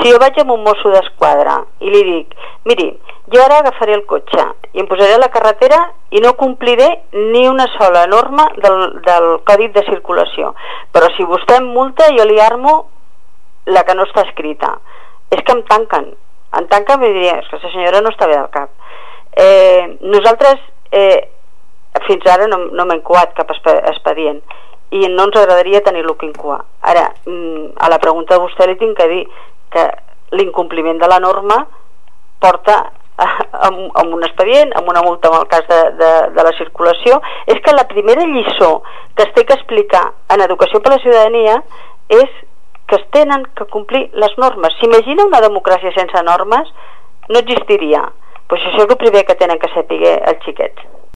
Si jo vaig amb un mosso d'esquadra i li dic, miri, jo ara agafaré el cotxe i em posaré a la carretera i no compliré ni una sola norma del codi de circulació, però si vostè em multa jo li armo la que no està escrita, és que em tanquen i diria, és que aquesta senyora no està bé del cap. Nosaltres fins ara no m'hem coat cap expedient i no ens agradaria tenir-lo que incoar. Ara, a la pregunta de vostè li tinc que dir que l'incompliment de la norma porta amb un expedient, amb una multa en el cas de la circulació. És que la primera lliçó que es té que explicar en Educació per la Ciutadania és que es tenen que complir les normes. S'imagina una democràcia sense normes? No existiria. Pues això és el primer que tenen que saber els xiquets.